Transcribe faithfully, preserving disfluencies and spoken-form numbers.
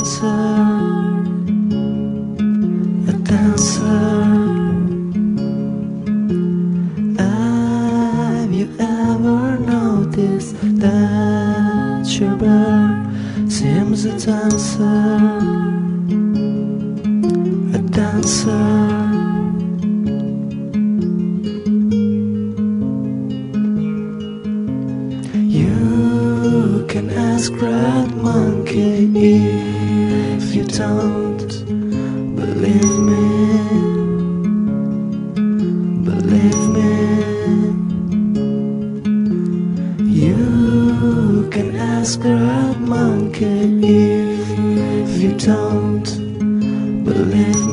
dancer, a dancer. Have you ever noticed that your bird seems a dancer, a dancer? You can ask Red Monkey if you don't believe me, believe me. You can ask Red Monkey if you don't believe me.